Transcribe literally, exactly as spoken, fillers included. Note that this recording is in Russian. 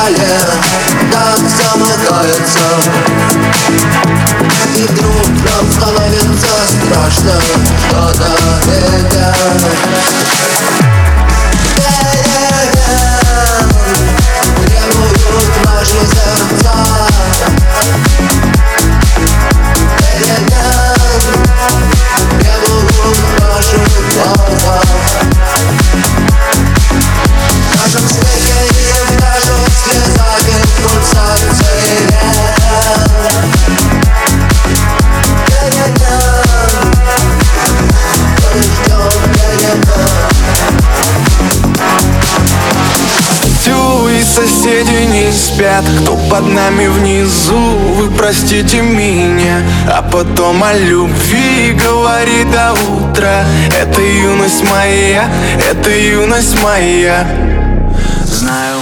столе так замыкается. И вдруг нам становится страшно что-то менять. Требуют наши сердца. Требуют наши глаза. В нашем смехе и в наших слезах и пульсации И соседи не спят, кто под нами внизу. Вы простите меня, а потом о любви говори до утра. Это юность моя, это юность моя. Знаю,